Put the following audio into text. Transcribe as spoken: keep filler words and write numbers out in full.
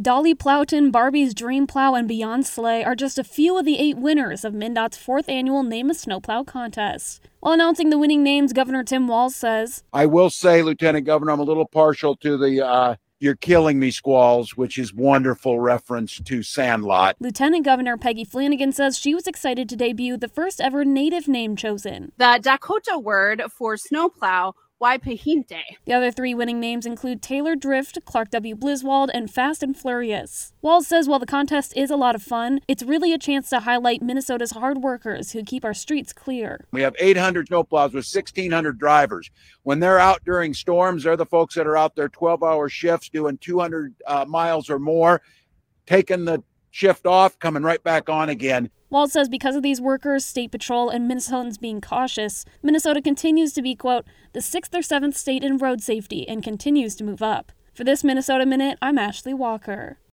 Dolly Plowton, Barbie's Dream Plow, and Beyond Sleigh are just a few of the eight winners of MnDOT's fourth annual Name a Snowplow contest. While announcing the winning names, Governor Tim Walz says, I will say, Lieutenant Governor, I'm a little partial to the uh, You're Killing Me squalls, which is wonderful reference to Sandlot. Lieutenant Governor Peggy Flanagan says she was excited to debut the first ever native name chosen. The Dakota word for snowplow, Waipahinte. The other three winning names include Taylor Drift, Clark W. Bliswald, and Fast and Furious. Walz says while the contest is a lot of fun, it's really a chance to highlight Minnesota's hard workers who keep our streets clear. We have eight hundred snowplows with sixteen hundred drivers. When they're out during storms, they're the folks that are out there twelve-hour shifts doing two hundred uh, miles or more, taking the shift off, coming right back on again. Walz says because of these workers, State Patrol, and Minnesotans being cautious, Minnesota continues to be, quote, the sixth or seventh state in road safety and continues to move up. For this Minnesota Minute, I'm Ashley Walker.